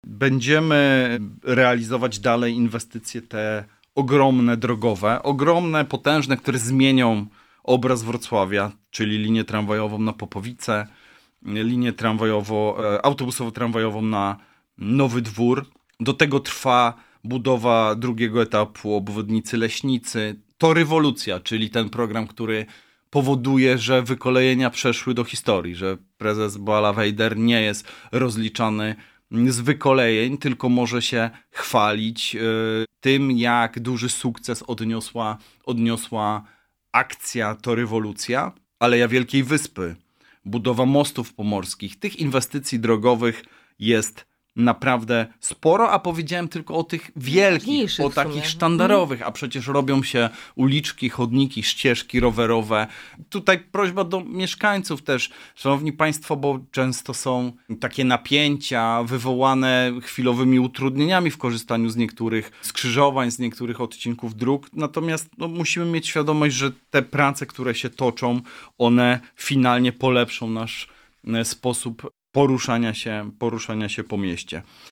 Będziemy realizować dalej inwestycje te ogromne, drogowe, ogromne, potężne, które zmienią obraz Wrocławia, czyli linię tramwajową na Popowice, linię autobusowo-tramwajową na Nowy Dwór. Do tego trwa budowa drugiego etapu obwodnicy Leśnicy. To rewolucja, czyli ten program, który powoduje, że wykolejenia przeszły do historii, że prezes Bała Wejder nie jest rozliczany z wykolejeń, tylko może się chwalić tym, jak duży sukces odniosła akcja To Rewolucja, Aleja Wielkiej Wyspy, budowa mostów pomorskich. Tych inwestycji drogowych jest naprawdę sporo, a powiedziałem tylko o tych wielkich, o takich sztandarowych, a przecież robią się uliczki, chodniki, ścieżki rowerowe. Tutaj prośba do mieszkańców też, szanowni państwo, bo często są takie napięcia wywołane chwilowymi utrudnieniami w korzystaniu z niektórych skrzyżowań, z niektórych odcinków dróg. Natomiast musimy mieć świadomość, że te prace, które się toczą, one finalnie polepszą nasz sposób poruszania się po mieście.